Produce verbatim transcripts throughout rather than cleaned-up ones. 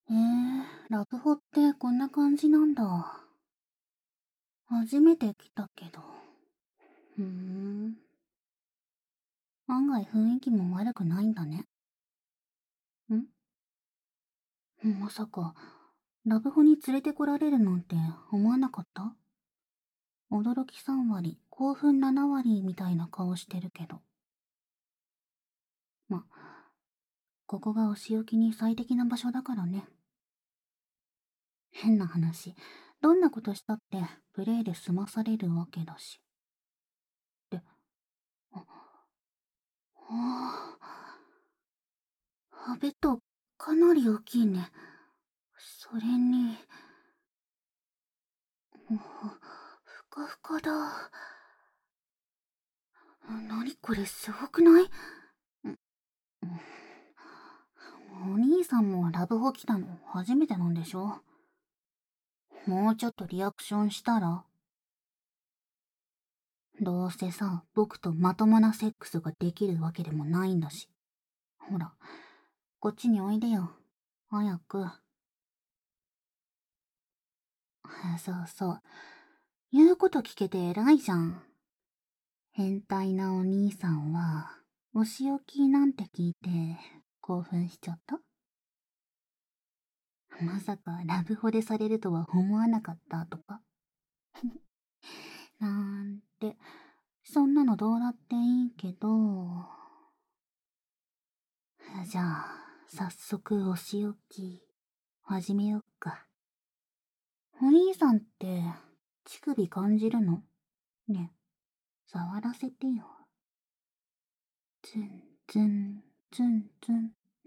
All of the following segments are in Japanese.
えー、ラブホってこんな感じなんだ。初めて来たけど。ふーん。案外雰囲気も悪くないんだね。んまさか、ラブホに連れてこられるなんて思わなかった？驚きさん割、興奮なな割みたいな顔してるけど。ま、ここがお仕置きに最適な場所だからね。変な話、どんなことしたってプレイで済まされるわけだし。で、あ、はあ、ベッドかなり大きいね。それに、ふかふかだ。なにこれすごくない？お兄さんもラブホ来たの初めてなんでしょ？もうちょっとリアクションしたら？どうせさ、僕とまともなセックスができるわけでもないんだし。ほら、こっちにおいでよ。早く。そうそう。言うこと聞けて偉いじゃん。変態なお兄さんは、お仕置きなんて聞いて、興奮しちゃった？まさかラブホでされるとは思わなかったとか。なんて、そんなのどうだっていいけど。じゃあ、早速お仕置き、始めよっか。お兄さんって、乳首感じるの？ね、触らせてよ。ツンツン、ツンツン。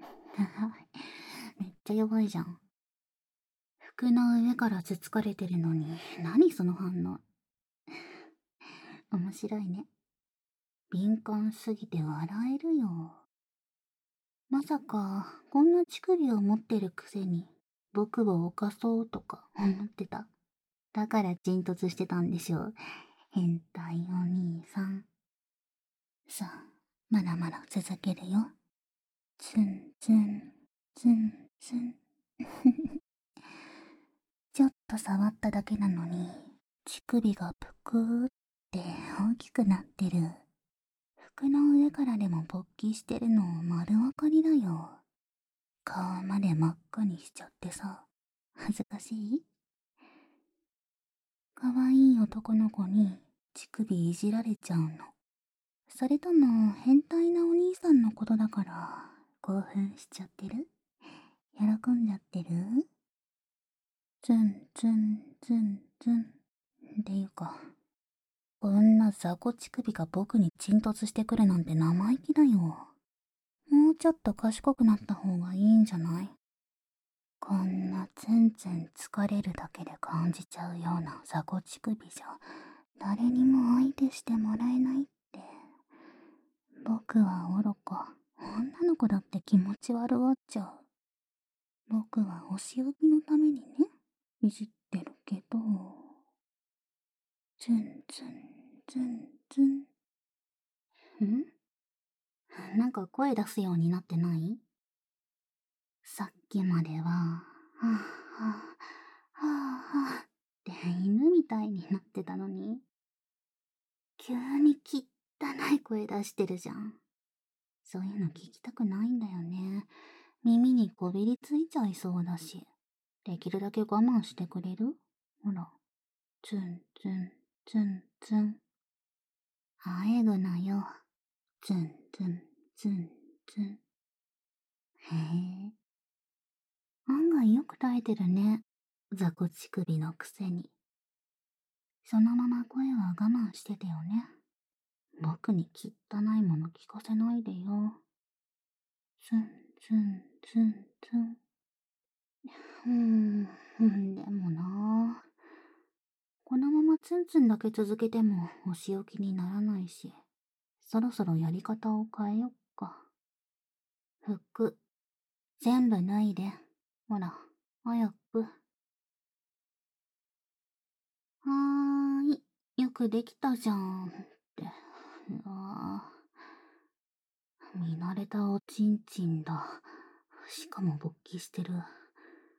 めっちゃやばいじゃん。服の上からつつかれてるのに、何その反応。面白いね。敏感すぎて笑えるよ。まさか、こんな乳首を持ってるくせに、僕を犯そうとか思ってた。だから沈突してたんでしょう。変態お兄さん。さあ、まだまだ続けるよ。ツンツン、ツンツン。ちょっと触っただけなのに、乳首がぷくーって大きくなってる。服の上からでも勃起してるの丸わかりだよ。顔まで真っ赤にしちゃってさ、恥ずかしい？かわいい男の子に乳首いじられちゃうの。それとも変態なお兄さんのことだから興奮しちゃってる？喜んじゃってる？ツンツンツンツン。っていうか、こんな雑魚乳首が僕に沈突してくるなんて生意気だよ。もうちょっと賢くなった方がいいんじゃない？こんなツンツン疲れるだけで感じちゃうような雑魚乳首じゃ誰にも相手してもらえないって。僕は愚か。女の子だって気持ち悪がっちゃう。僕はお仕置きのためにね、いじってるけど。ツンツン、ツンツン。んなんか声出すようになってない？さっきまでは、はぁはぁ、はぁはぁって犬みたいになってたのに、急に汚い声出してるじゃん。そういうの聞きたくないんだよね。耳にこびりついちゃいそうだし。できるだけ我慢してくれる？ほら。ツンツン、ツンツン。あえぐなよ。ツンツン、ツンツン。へえ。案外よく耐えてるね。雑魚乳首のくせに。そのまま声は我慢しててよね。僕に汚いもの聞かせないでよ。ツンツン、ツンツン。うーん、でもなぁ。このままツンツンだけ続けてもお仕置きにならないし、そろそろやり方を変えよっか。服、全部脱いで。ほら、早く。はーい、よくできたじゃん。って。うわぁ。見慣れたおちんちんだ。しかも勃起してる。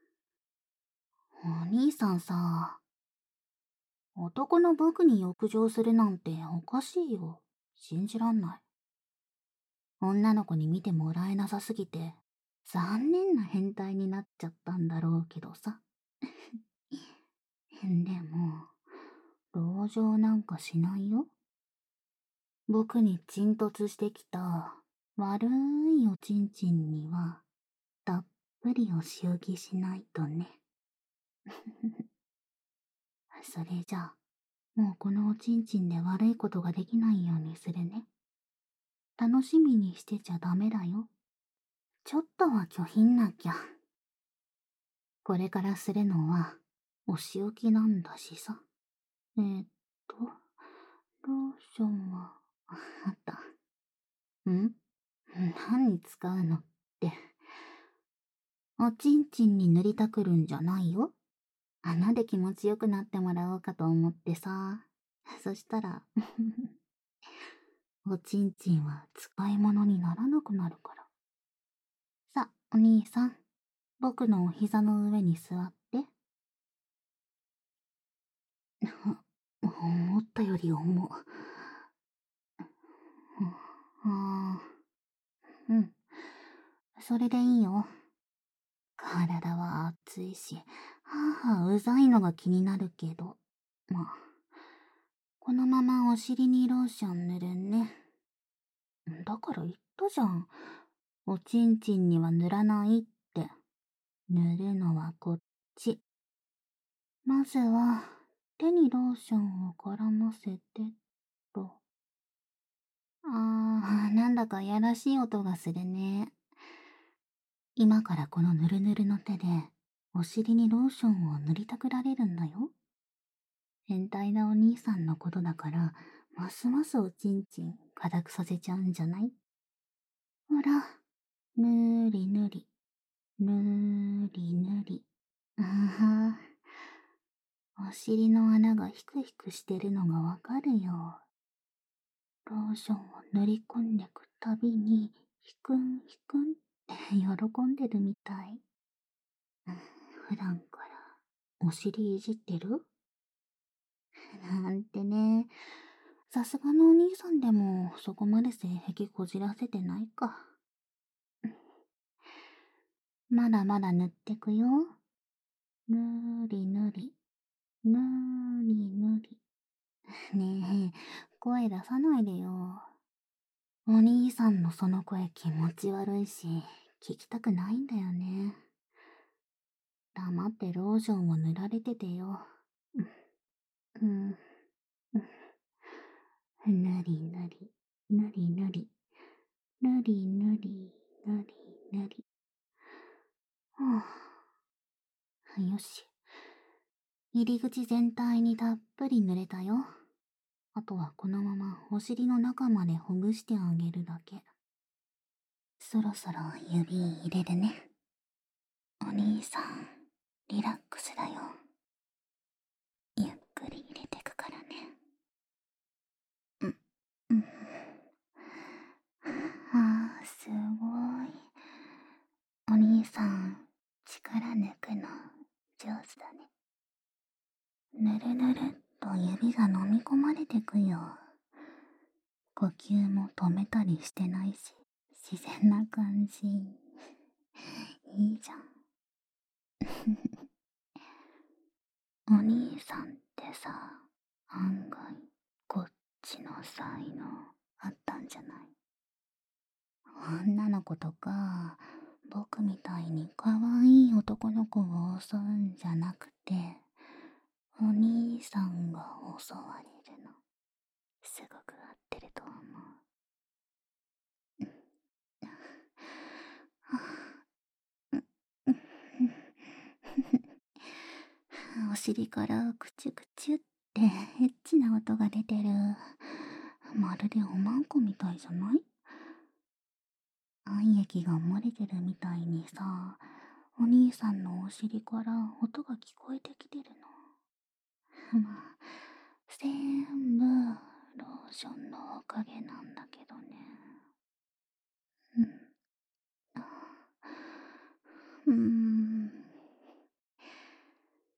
お兄さんさ、男の僕に浴場するなんておかしいよ。信じらんない。女の子に見てもらえなさすぎて、残念な変態になっちゃったんだろうけどさ。でも、同情なんかしないよ。僕に沈突してきた悪いおちんちんには、たっぷりお仕置きしないとね。それじゃあ、もうこのおちんちんで悪いことができないようにするね。楽しみにしてちゃダメだよ。ちょっとは拒否んなきゃ。これからするのは、お仕置きなんだしさ。えー、っと、ローションは、あった。ん何に使うのって。おちんちんに塗りたくるんじゃないよ。穴で気持ちよくなってもらおうかと思ってさ。そしたら、おちんちんは使い物にならなくなるから。さ、お兄さん、僕のお膝の上に座って。思ったより重っ。ああ、うん。それでいいよ。体は熱いし、はあ、うざいのが気になるけど。まあ、このままお尻にローション塗るね。だから言ったじゃん。おちんちんには塗らないって。塗るのはこっち。まずは、手にローションを絡ませて、と。あー、なんだかやらしい音がするね。今からこのぬるぬるの手で、お尻にローションを塗りたくられるんだよ。変態なお兄さんのことだから、ますますおちんちん固くさせちゃうんじゃない？ほら、ぬりぬり、ぬりぬり。あは、お尻の穴がヒクヒクしてるのがわかるよ。ローションを塗り込んでくたびに、ヒクンヒクンって喜んでるみたい。普段からお尻いじってる？なんてね。さすがのお兄さんでもそこまで性癖こじらせてないか。まだまだ塗ってくよ。ぬりぬり、ぬりぬり。ねえ、声出さないでよ。お兄さんのその声気持ち悪いし、聞きたくないんだよね。黙ってローションを塗られててよ。うん。ぬりぬり、ぬりぬり、ぬりぬり、ぬりぬり。はあ、よし。入り口全体にたっぷり塗れたよ。あとはこのままお尻の中までほぐしてあげるだけ。そろそろ指入れるね。お兄さん、リラックスだよ。ゆっくり入れてくからね。うん、うん。ああ、すごい。お兄さん、力抜くの上手だね。ぬるぬるっと指が飲み込まれてくよ。呼吸も止めたりしてないし、自然な感じ。いいじゃん。お兄さんってさ、案外、こっちの才能あったんじゃない？女の子とか、僕みたいに可愛い男の子を襲うんじゃなくて、お兄さんが襲われるの。すごく合ってると思う。お尻からクチュクチュってエッチな音が出てる。まるでおまんこみたいじゃない？愛液が漏れてるみたいにさ、お兄さんのお尻から音が聞こえてきてるの。まあ、全部ローションのおかげなんだけどね。うん。うーん。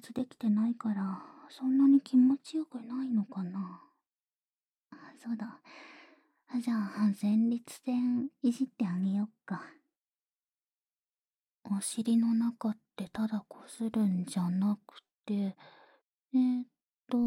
達できてないから、そんなに気持ちよくないのかな。あ、そうだ。じゃあ、前立腺いじってあげよっか。お尻の中ってただこするんじゃなくて、えー、っと、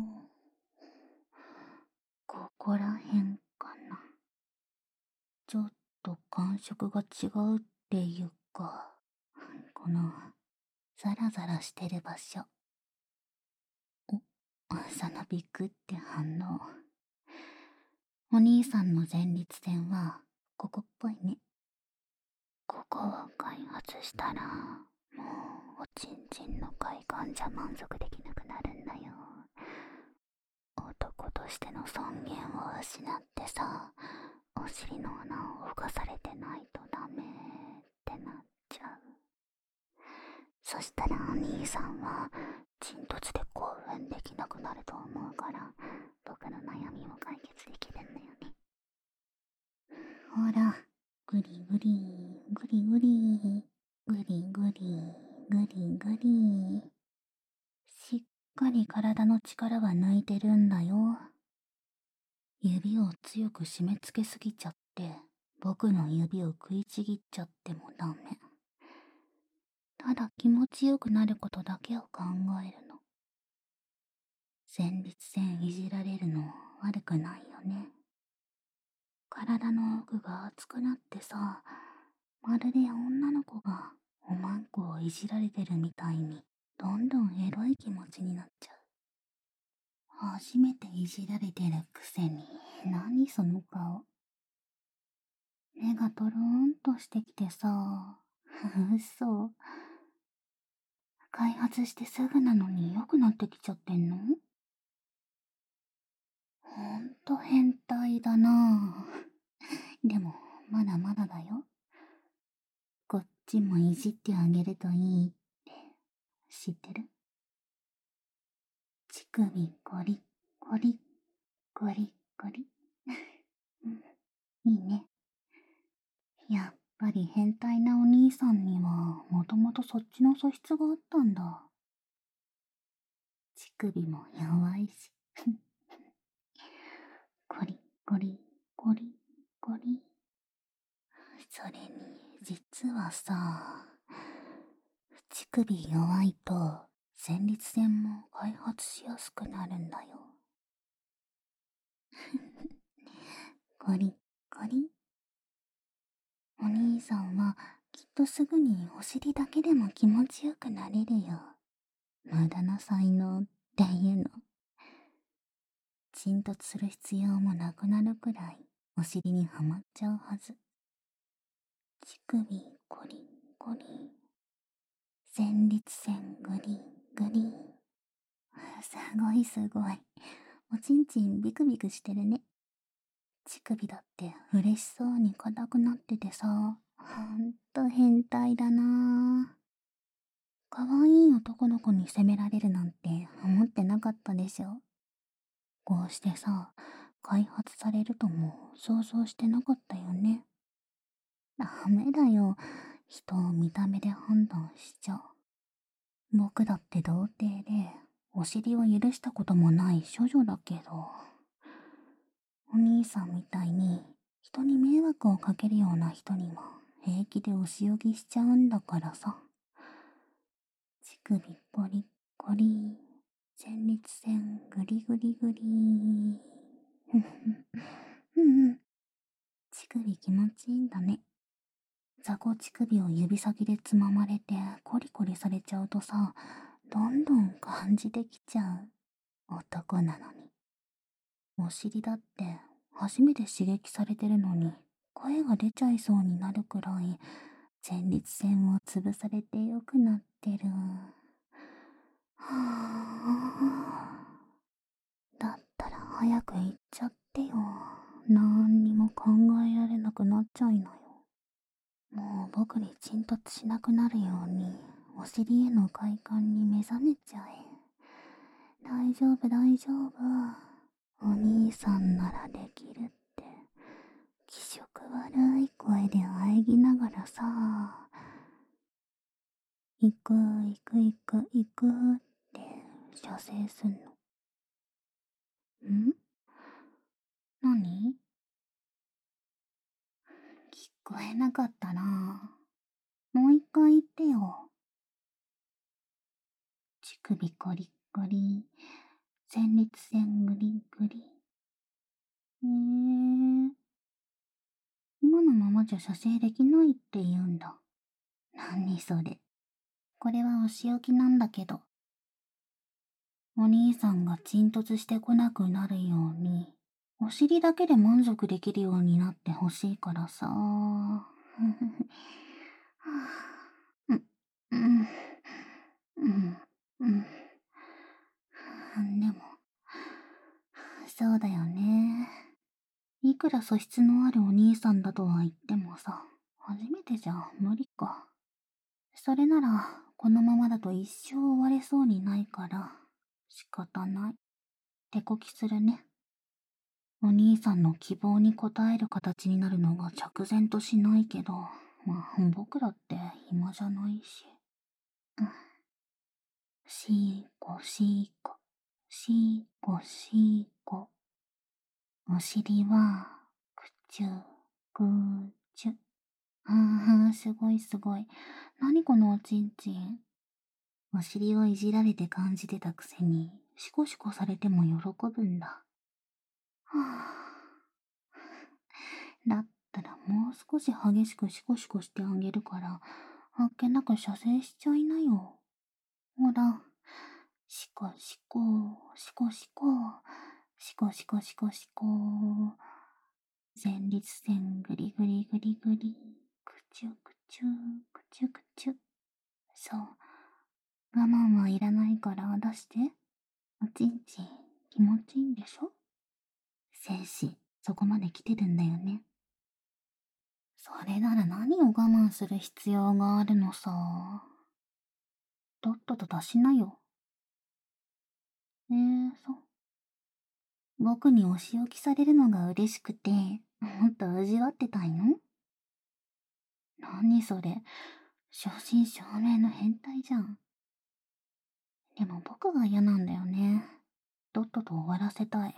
ここらへんかな。ちょっと感触が違うっていうか、この、ザラザラしてる場所。お、そのビクって反応。お兄さんの前立腺は、ここっぽいね。ここを開発したら、もう、おちんちんの快感じゃ満足できなくなるんだよ。男としての尊厳を失ってさ、お尻の穴を動かされてないとダメってなっちゃう。そしたらお兄さんは、沈突で興奮できなくなると思うから、僕の悩みも解決できるんだよね。ほら、ぐりぐり、ぐりぐり、ぐりぐり、ぐりぐり。しっかり体の力は抜いてるんだよ。指を強く締め付けすぎちゃって、僕の指を食いちぎっちゃってもダメ。ただ気持ちよくなることだけを考えるの。前立腺いじられるの悪くないよね。体の奥が熱くなってさ、まるで女の子がおまんこをいじられてるみたいに、どんどんエロい気持ちになっちゃう。初めていじられてるくせに、何その顔。目がトローンとしてきてさ、嘘。開発してすぐなのに良くなってきちゃってんの？ほんと変態だなぁ。でも、まだまだだよ。こっちもいじってあげるといいって知ってる？乳首ゴリゴリゴリゴリ。うん、いいね。やっぱり変態なお兄さんにはもともとそっちの素質があったんだ。乳首も弱いし。ゴリゴリゴリゴリ。それに実はさ、乳首弱いと前立腺も開発しやすくなるんだよ。ゴリゴリ。お兄さんはきっとすぐにお尻だけでも気持ちよくなれるよ。無駄な才能っていうの。沈突する必要もなくなるくらいお尻にはまっちゃうはず。乳首ゴリゴリ。前立腺グリグリ。すごいすごい。おちんちんビクビクしてるね。乳首だって嬉しそうに硬くなっててさ、ほんと変態だなぁ。可愛い男の子に責められるなんて思ってなかったでしょ。こうしてさ、開発されるとも想像してなかったよね。ダメだよ。人を見た目で判断しちゃう。僕だって童貞で、お尻を許したこともない処女だけど、お兄さんみたいに人に迷惑をかけるような人にも平気でお仕置きしちゃうんだからさ。乳首ゴリゴリ、前立腺グリグリグリ。ふんふん。うんうん。乳首気持ちいいんだね。座骨乳首を指先でつままれてコリコリされちゃうとさ、どんどん感じてきちゃう。男なのに。お尻だって初めて刺激されてるのに声が出ちゃいそうになるくらい前立腺を潰されてよくなってる。はぁ。だったら早く行っちゃってよ。なんにも考えられなくなっちゃいなよ。もう僕に沈突しなくなるようにお尻への快感に目覚めちゃえ。大丈夫大丈夫。お兄さんならできるって気色悪い声で喘ぎながらさ、行く行く行く行くっ射精すんの。ん？何？聞こえなかったな。もう一回言ってよ。乳首コリッコリ、前立腺グリグリ。へえ。今のままじゃ射精できないって言うんだ。何それ。これはお仕置きなんだけど。お兄さんが沈突してこなくなるように、お尻だけで満足できるようになってほしいからさ。うん、うん、うん、うん。でも、そうだよね。いくら素質のあるお兄さんだとは言ってもさ、初めてじゃ無理か。それなら、このままだと一生終われそうにないから、仕方ない。手こきするね。お兄さんの希望に応える形になるのが着然としないけど、まあ僕らって暇じゃないし。うん。しーこしーこ、しーこしーこ。お尻は、くちゅ、ぐーちゅ。ああ、すごいすごい。何このおちんちん。お尻をいじられて感じてたくせに、シコシコされても喜ぶんだ。はあ。だったらもう少し激しくシコシコしてあげるから、あっけなく射精しちゃいなよ。ほら。シコシコ、シコシコ、シコシコシコシコ。前立腺グリグリグリグリ。くちゅくちゅ、くちゅくちゅ。そう。我慢はいらないから出して。おちんちん気持ちいいんでしょ？精子、そこまで来てるんだよね。それなら何を我慢する必要があるのさ。とっとと出しなよ。えー、そう。僕にお仕置きされるのが嬉しくて、もっと味わってたいの？何それ、正真正銘の変態じゃん。でも僕が嫌なんだよね。とっとと終わらせたい。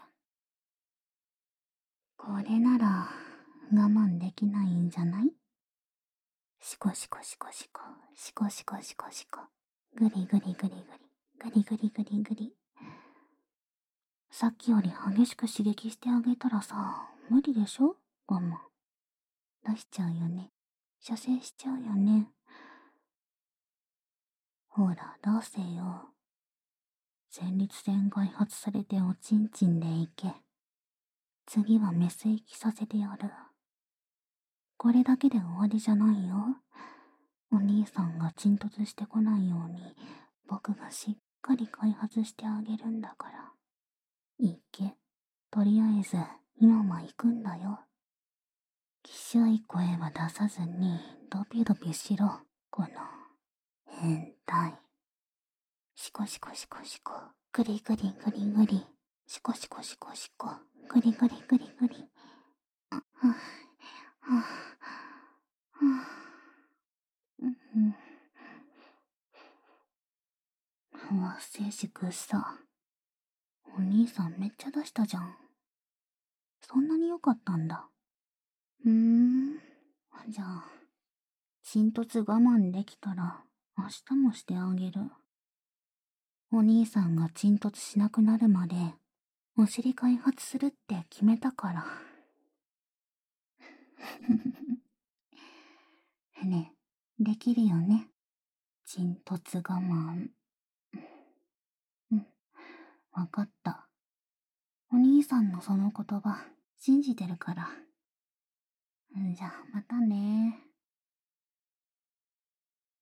これなら我慢できないんじゃない？シコシコシコシコ、シコシコシコシコ。グリグリグリグリ、グリグリグリグリ。さっきより激しく刺激してあげたらさ、無理でしょ？我慢。出しちゃうよね。射精しちゃうよね。ほら、どうせよ。前立腺開発されておちんちんでいけ。次はメス行きさせてやる。これだけで終わりじゃないよ。お兄さんが沈突してこないように、僕がしっかり開発してあげるんだから。いけ。とりあえず、今も行くんだよ。きしょい声は出さずに、ドピドピしろ、この、変態。シコシコシコシコ、グリグリグリグリ、シコシコシコシコ、グリグリグリグリ。はぁ、はぁ、はぁ、うん。うわ、精子くっさ。お兄さんめっちゃ出したじゃん。そんなに良かったんだ。うーん。じゃあ、沈突我慢できたら、明日もしてあげる。お兄さんが沈突しなくなるまで、お尻開発するって決めたから。ねえ、できるよね。沈突我慢。うん、わかった。お兄さんのその言葉、信じてるから。んじゃ、またね。